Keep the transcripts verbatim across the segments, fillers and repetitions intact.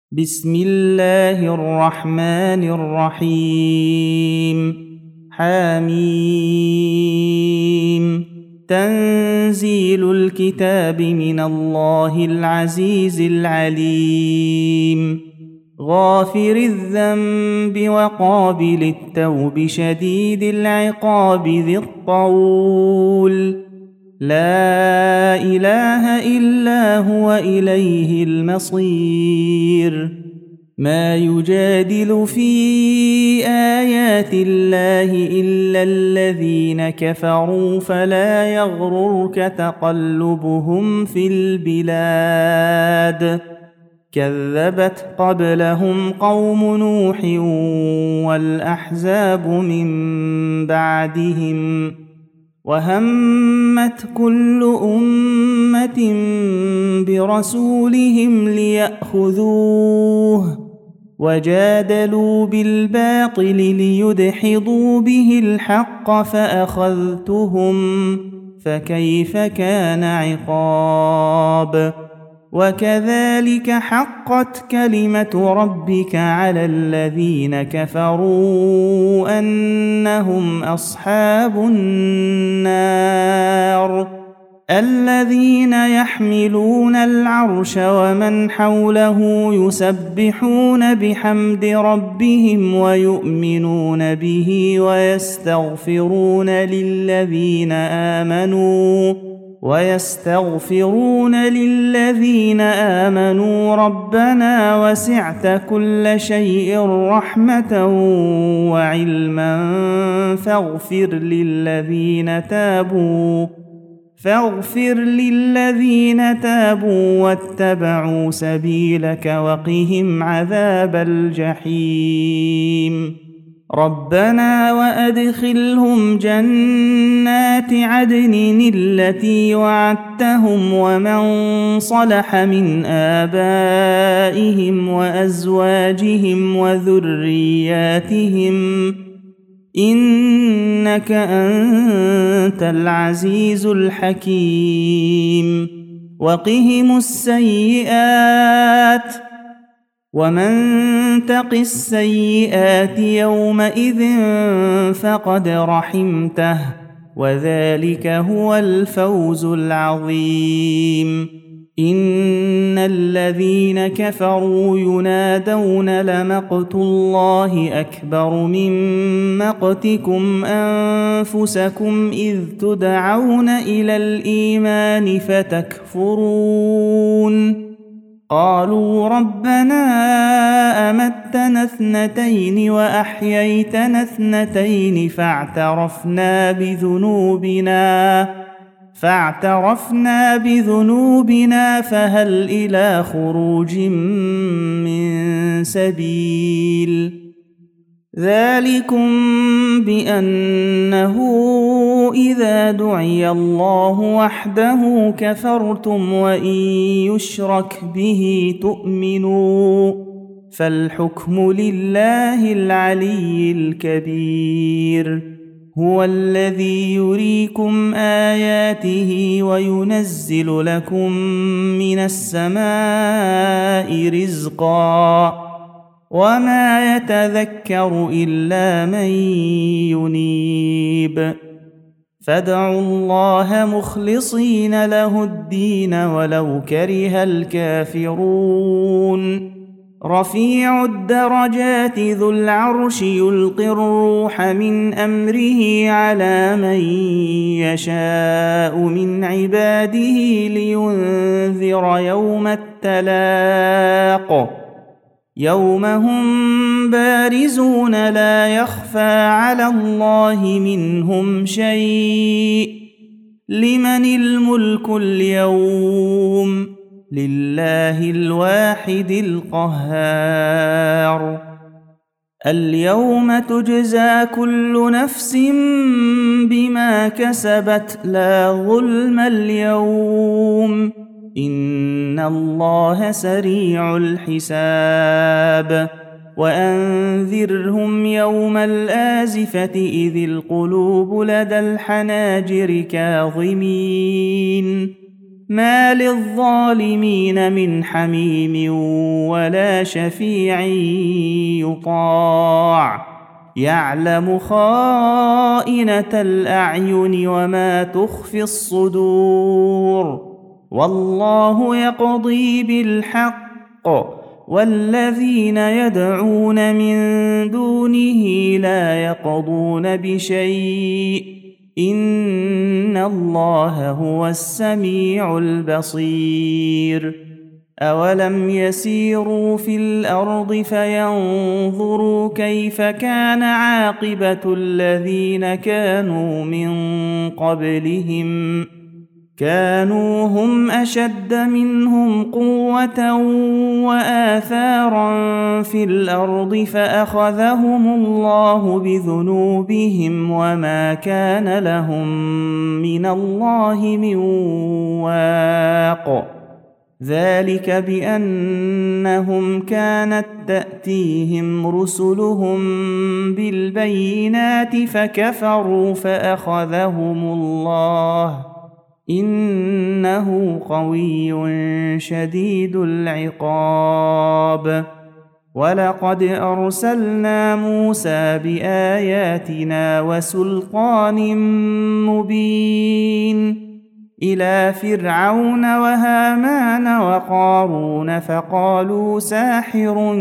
بسم الله الرحمن الرحيم حميم تنزيل الكتاب من الله العزيز العليم غافر الذنب وقابل التوب شديد العقاب ذي الطول لا إله إلا هو إليه المصير ما يجادل في آيات الله إلا الذين كفروا فلا يغررك تقلبهم في البلاد كذبت قبلهم قوم نوح والأحزاب من بعدهم وهمت كل أمة برسولهم ليأخذوه وجادلوا بالباطل ليدحضوا به الحق فأخذتهم فكيف كان عقاب وكذلك حقت كلمة ربك على الذين كفروا أنهم أصحاب النار الذين يحملون العرش ومن حوله يسبحون بحمد ربهم ويؤمنون به ويستغفرون للذين آمنوا ويستغفرون للذين آمنوا ربنا وسعت كل شيء رحمة وعلما فاغفر للذين تابوا فاغفر للذين تابوا واتبعوا سبيلك وقهم عذاب الجحيم ربنا وأدخلهم جنات عدن التي وعدتهم ومن صلح من آبائهم وأزواجهم وذرياتهم إنك أنت العزيز الحكيم وقهم السيئات ومن تق السيئات يومئذ فقد رحمته وذلك هو الفوز العظيم إن الذين كفروا ينادون لمقت الله أكبر من مقتكم أنفسكم إذ تدعون إلى الإيمان فتكفرون قالوا ربنا أمتنا اثنتين وأحييتنا اثنتين فاعترفنا بذنوبنا فاعترفنا بذنوبنا فهل إلى خروج من سبيل ذلكم بأنه إذا دعي الله وحده كفرتم وإن يشرك به تؤمنوا فالحكم لله العلي الكبير هو الذي يريكم آياته وينزل لكم من السماء رزقا وما يتذكر إلا من ينيب فادعوا الله مخلصين له الدين ولو كره الكافرون رفيع الدرجات ذو العرش يلقي الروح من أمره على من يشاء من عباده لينذر يوم التلاق يوم هم بارزون لا يخفى على الله منهم شيء لمن الملك اليوم لله الواحد القهار اليوم تجزى كل نفس بما كسبت لا ظلم اليوم إن الله سريع الحساب وأنذرهم يوم الآزفة إذ القلوب لدى الحناجر كاظمين ما للظالمين من حميم ولا شفيع يطاع يعلم خائنة الأعين وما تخفي الصدور والله يقضي بالحق والذين يدعون من دونه لا يقضون بشيء إن الله هو السميع البصير أولم يسيروا في الأرض فينظروا كيف كان عاقبة الذين كانوا من قبلهم كانوا هم أشد منهم قوة وآثارا في الأرض فأخذهم الله بذنوبهم وما كان لهم من الله من واق ذلك بأنهم كانت تأتيهم رسلهم بالبينات فكفروا فأخذهم الله إنه قوي شديد العقاب ولقد أرسلنا موسى بآياتنا وسلطان مبين إلى فرعون وهامان وقارون فقالوا ساحر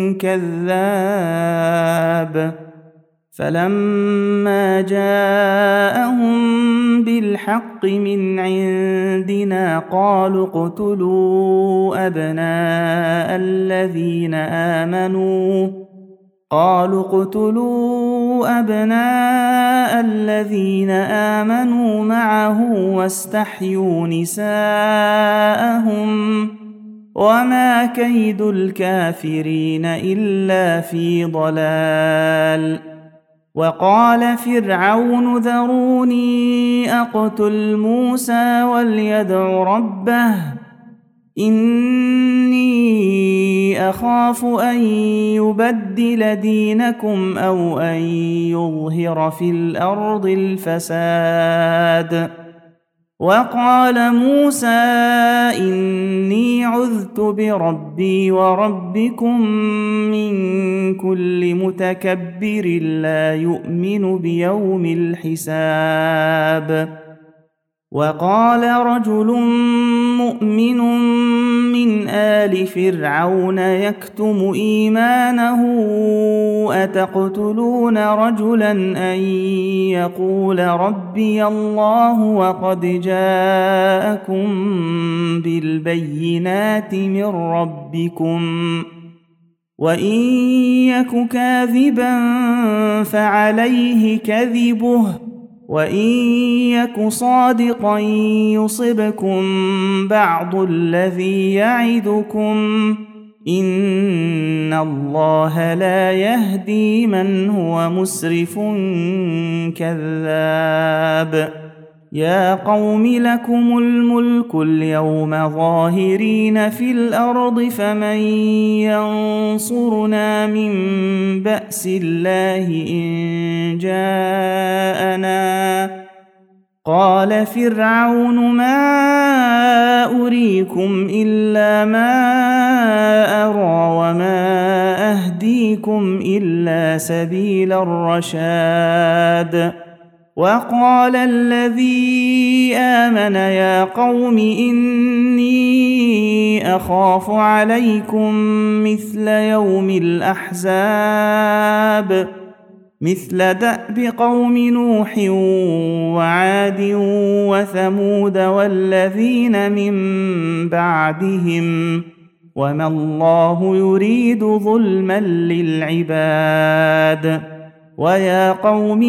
كذاب فلما جاءهم بالحق من عندنا قالوا اقتلوا أبناء الذين آمنوا قالوا اقتلوا أبناء الذين آمنوا معه واستحيوا نساءهم وما كيد الكافرين إلا في ضلال وقال فرعون ذروني أقتل موسى وليدع ربه إني أخاف أن يبدل دينكم أو أن يظهر في الأرض الفساد وقال موسى إني عذت بربي وربكم من كل متكبر لا يؤمن بيوم الحساب وقال رجل مؤمن من آل فرعون يكتم إيمانه أتقتلون رجلا أن يقول ربي الله وقد جاءكم بالبينات من ربكم وإن يك كاذبا فعليه كذبه وإن يك صادقا يصبكم بعض الذي يعدكم إن الله لا يهدي من هو مسرف كذاب يا قوم لكم الملك اليوم ظاهرين في الأرض فمن ينصرنا من بأس الله إن جاءنا قال فرعون ما أريكم إلا ما أرى وما أهديكم إلا سبيل الرشاد وقال الذي آمن يا قوم إني أخاف عليكم مثل يوم الأحزاب مثل دأب قوم نوح وعاد وثمود والذين من بعدهم وما الله يريد ظلما للعباد ويا قوم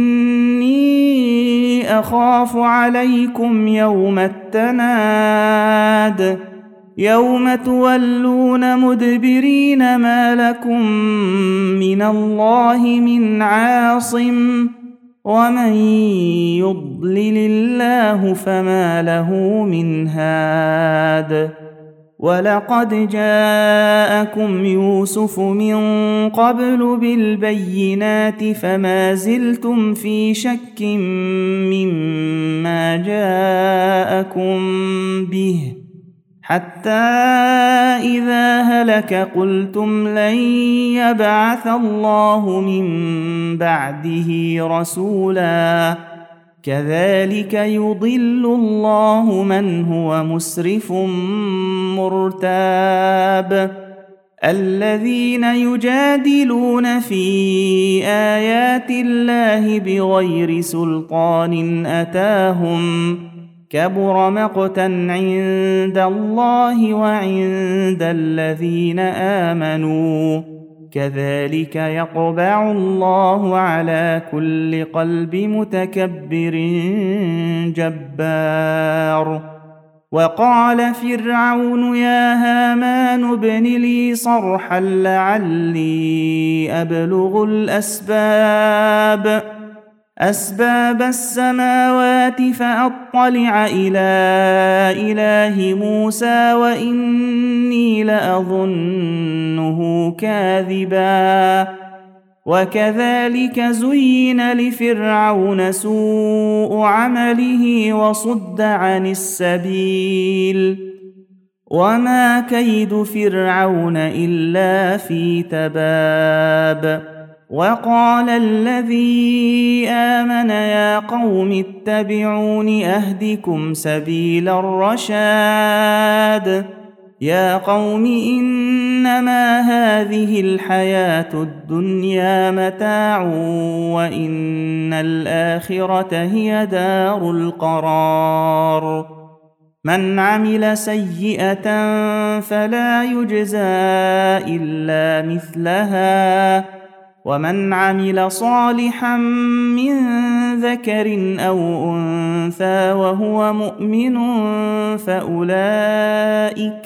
إني أخاف عليكم يوم التناد يوم تولون مدبرين ما لكم من الله من عاصم ومن يضلل الله فما له من هاد ولقد جاءكم يوسف من قبل بالبينات فما زلتم في شك مما جاءكم به حتى إذا هلك قلتم لن يبعث الله من بعده رسولا كذلك يضل الله من هو مسرف مرتاب الذين يجادلون في آيات الله بغير سلطان أتاهم كبر مقتا عند الله وعند الذين آمنوا كذلك يطبع الله على كل قلب متكبر جبار وقال فرعون يا هامان ابن لي صرحا لعلي أبلغ الأسباب أسباب السماوات فأطلع إلى إله موسى وإني لأظنه كاذبا وكذلك زين لفرعون سوء عمله وصد عن السبيل وما كيد فرعون إلا في تباب وقال الذي آمن يا قوم اتبعون أهدكم سبيل الرشاد يا قوم إنما هذه الحياة الدنيا متاع وإن الآخرة هي دار القرار من عمل سيئة فلا يجزى إلا مثلها ومن عمل صالحا من ذكر أو أنثى وهو مؤمن فأولئك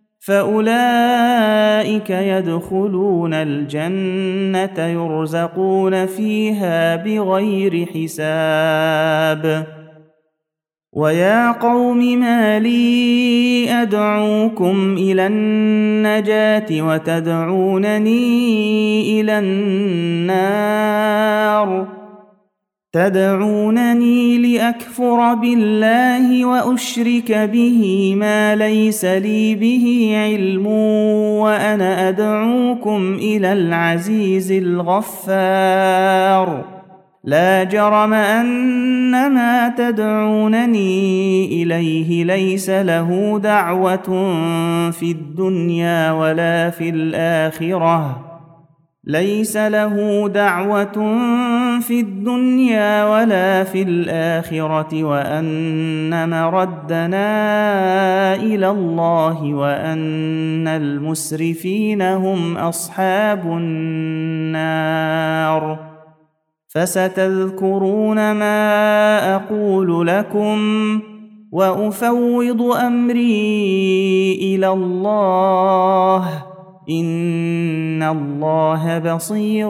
فأولئك يدخلون الجنة يرزقون فيها بغير حساب ويا قوم ما لي أدعوكم إلى النجاة وتدعونني إلى النار تدعونني لأكفر بالله وأشرك به ما ليس لي به علم وأنا أدعوكم إلى العزيز الغفار لا جرم أن ما تدعونني إليه ليس له دعوة في الدنيا ولا في الآخرة ليس له دعوة في الدنيا ولا في الآخرة وأن مردنا إلى الله وأن المسرفين هم أصحاب النار فستذكرون ما أقول لكم وأفوض أمري إلى الله إن الله بصير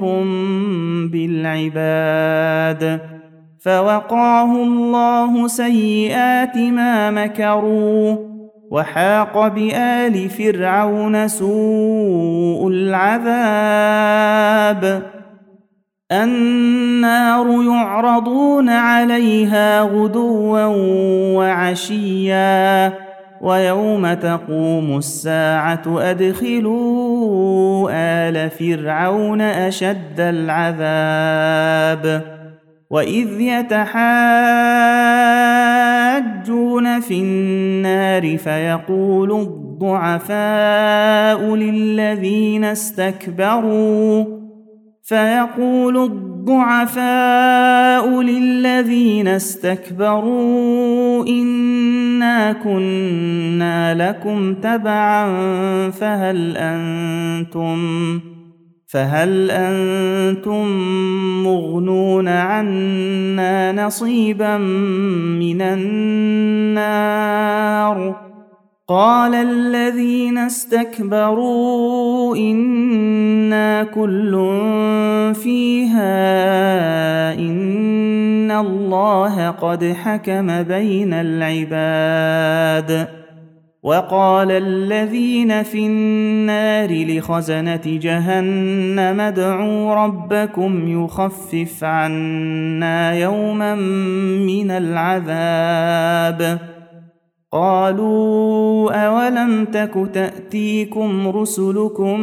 بالعباد فوقاه الله سيئات ما مكروا وحاق بآل فرعون سوء العذاب النار يعرضون عليها غدوا وعشيا ويوم تقوم الساعة أدخلوا آل فرعون أشد العذاب وإذ يتحاجون في النار فيقول الضعفاء للذين استكبروا فيقول الضعفاء للذين استكبروا إنا كنا لكم تبعا فهل أنتم فهل أنتم مغنون عنا نصيبا من النار قال الذين استكبروا إنا كل فيها إن الله قد حكم بين العباد وقال الذين في النار لخزنة جهنم ادعوا ربكم يخفف عنا يوما من العذاب قالوا أولم تك تأتيكم رسلكم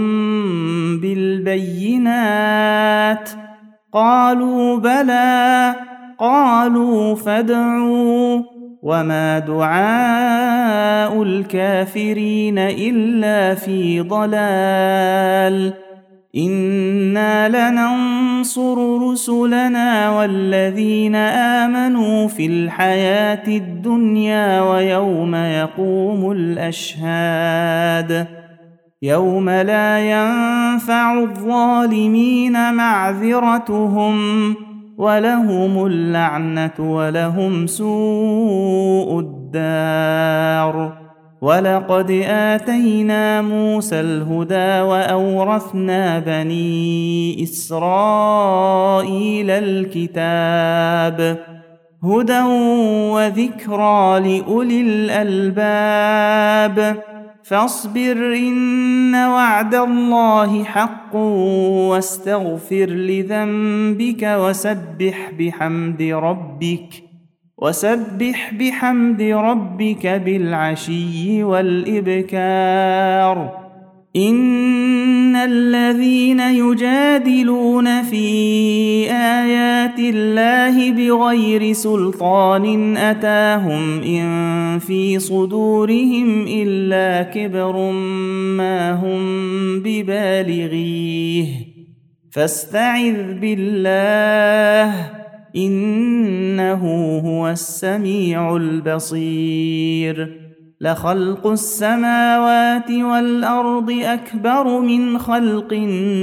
بالبينات قالوا بلى قالوا فادعوا وما دعاء الكافرين إلا في ضلال إنا لننصر رسلنا والذين آمنوا في الحياة الدنيا ويوم يقوم الأشهاد يوم لا ينفع الظالمين معذرتهم ولهم اللعنة ولهم سوء الدار ولقد آتينا موسى الهدى وأورثنا بني إسرائيل الكتاب هدى وذكرى لأولي الألباب فاصبر إن وعد الله حق واستغفر لذنبك وسبح بحمد ربك وسبح بحمد ربك بالعشي والإبكار إن الذين يجادلون في آيات الله بغير سلطان أتاهم إن في صدورهم إلا كبر ما هم ببالغيه فاستعذ بالله إنه هو السميع البصير لخلق السماوات والأرض أكبر من خلق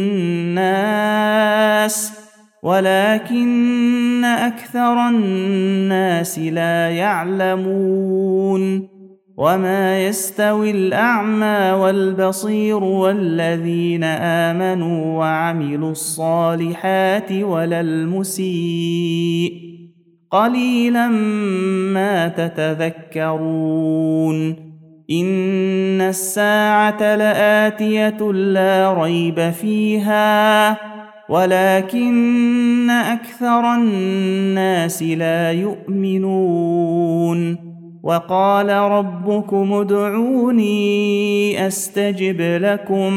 الناس ولكن أكثر الناس لا يعلمون وما يستوي الأعمى والبصير والذين آمنوا وعملوا الصالحات ولا المسيء قليلا ما تتذكرون إن الساعة لآتية لا ريب فيها ولكن أكثر الناس لا يؤمنون وقال ربكم ادعوني أستجب لكم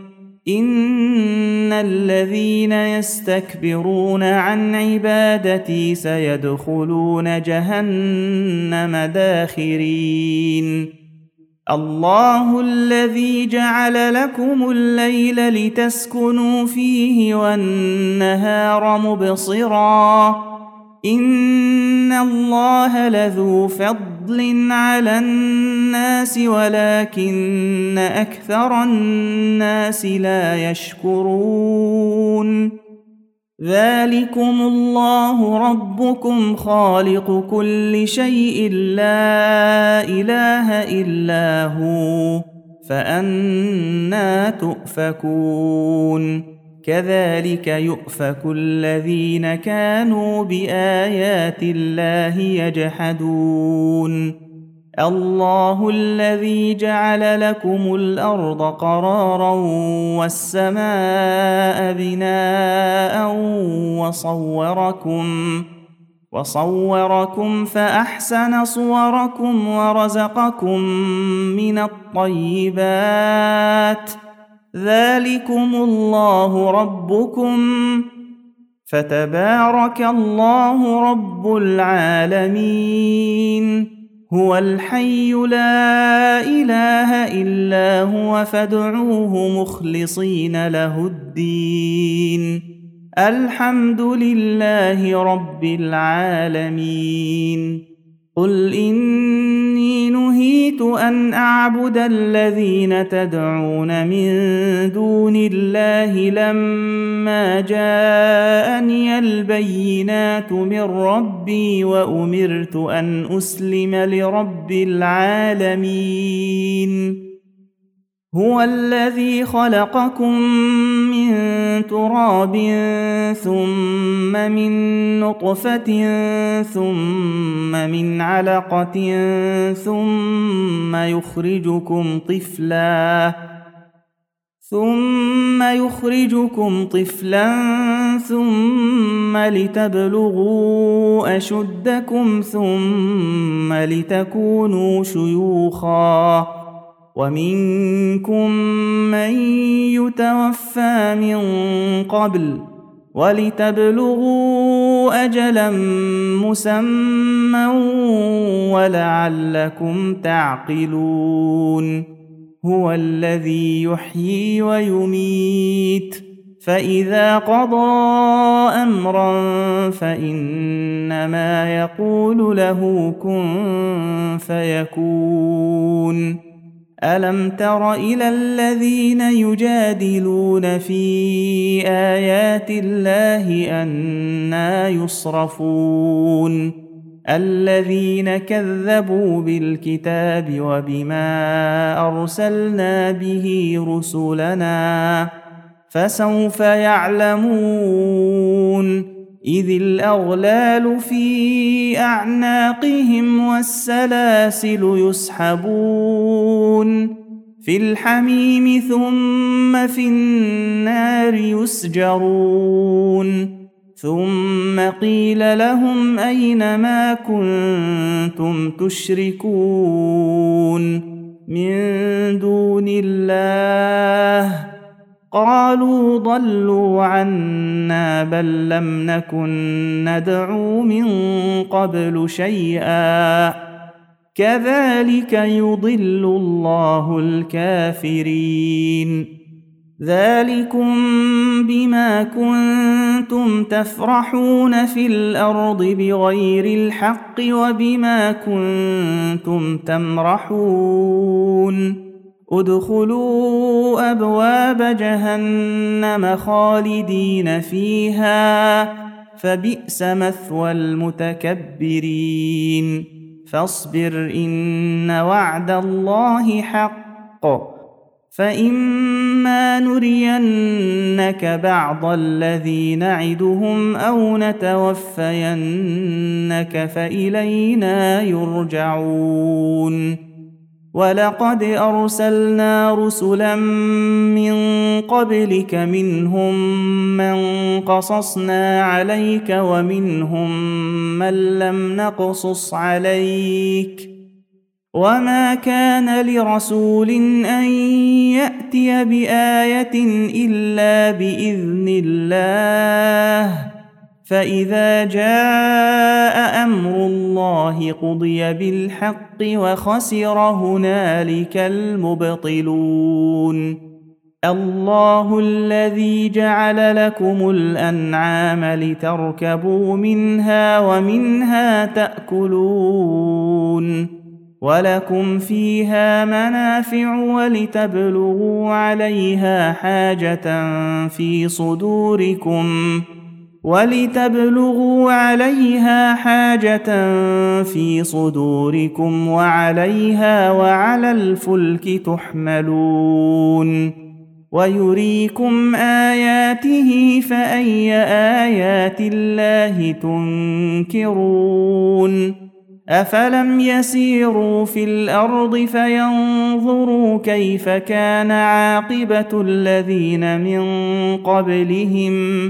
إن الذين يستكبرون عن عبادتي سيدخلون جهنم داخرين الله الذي جعل لكم الليل لتسكنوا فيه والنهار مبصرا إن الله لذو فضل على الناس ولكن أكثر الناس لا يشكرون ذلكم الله ربكم خالق كل شيء لا إله إلا هو فأنى تؤفكون كذلك يؤفك الذين كانوا بآيات الله يجحدون الله الذي جعل لكم الأرض قرارا والسماء بناء وصوركم وصوركم فأحسن صوركم ورزقكم من الطيبات ذلكم الله ربكم فتبارك الله رب العالمين هو الحي لا إله إلا هو فادعوه مخلصين له الدين الحمد لله رب العالمين قل إني نهيت أن أعبد الذين تدعون من دون الله لما جاءني البينات من ربي وأمرت أن أسلم لرب العالمين هو الذي خلقكم من تراب ثم من نطفة ثم من علقة ثم يخرجكم طفلا ثم يخرجكم طفلا ثم لتبلغوا أشدكم ثم لتكونوا شيوخا ومنكم من يتوفى من قبل ولتبلغوا أجلا مسمى ولعلكم تعقلون هو الذي يحيي ويميت فإذا قضى أمرا فإنما يقول له كن فيكون ألم تر إلى الذين يجادلون في آيات الله أنى يصرفون الذين كذبوا بالكتاب وبما أرسلنا به رسلنا فسوف يعلمون إذ الأغلال في أعناقهم والسلاسل يسحبون في الحميم ثم في النار يسجرون ثم قيل لهم أين ما كنتم تشركون من دون الله قالوا ضلوا عنا بل لم نكن ندعو من قبل شيئا كذلك يضل الله الكافرين ذلكم بما كنتم تفرحون في الأرض بغير الحق وبما كنتم تمرحون ادخلوا أبواب جهنم خالدين فيها فبئس مثوى المتكبرين فاصبر إن وعد الله حق فإما نرينك بعض الذي نعدهم أو نتوفينك فإلينا يرجعون ولقد أرسلنا رسلا من قبلك منهم من قصصنا عليك ومنهم من لم نقصص عليك وما كان لرسول أن يأتي بآية إلا بإذن الله فإذا جاء أمر الله قضي بالحق وخسر هنالك المبطلون الله الذي جعل لكم الأنعام لتركبوا منها ومنها تأكلون ولكم فيها منافع ولتبلغوا عليها حاجة في صدوركم ولتبلغوا عليها حاجة في صدوركم وعليها وعلى الفلك تحملون ويريكم آياته فأي آيات الله تنكرون أفلم يسيروا في الأرض فينظروا كيف كان عاقبة الذين من قبلهم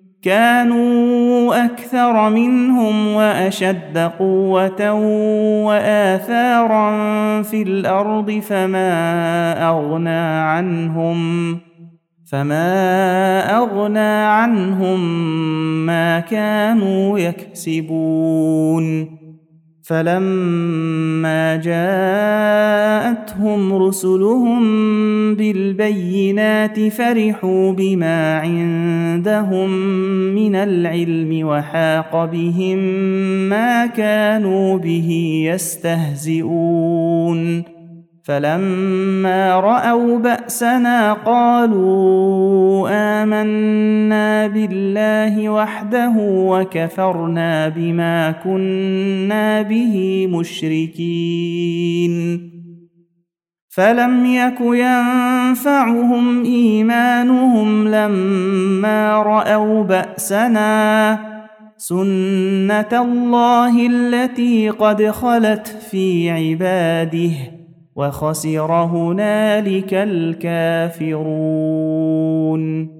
كانوا أكثر منهم وأشد قوة وآثارا في الأرض فما أغنى عنهم فما أغنى عنهم ما كانوا يكسبون فلما جاءتهم رسلهم بالبينات فرحوا بما عندهم من العلم وحاق بهم ما كانوا به يستهزئون فلما رأوا بأسنا قالوا آمنا بالله وحده وكفرنا بما كنا به مشركين فلم يك ينفعهم إيمانهم لما رأوا بأسنا سنة الله التي قد خلت في عباده وخسر هنالك الكافرون.